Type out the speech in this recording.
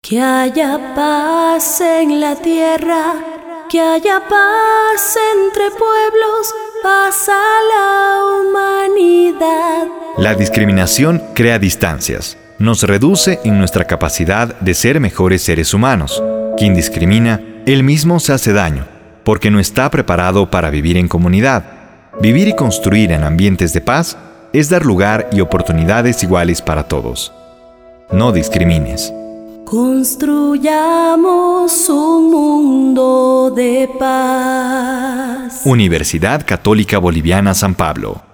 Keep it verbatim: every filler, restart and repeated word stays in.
Que haya paz en la tierra, que haya paz entre pueblos, paz a la humanidad. La discriminación crea distancias, nos reduce en nuestra capacidad de ser mejores seres humanos. Quien discrimina, él mismo se hace daño, porque no está preparado para vivir en comunidad. Vivir y construir en ambientes de paz es dar lugar y oportunidades iguales para todos. No discrimines. Construyamos un mundo de paz. Universidad Católica Boliviana San Pablo.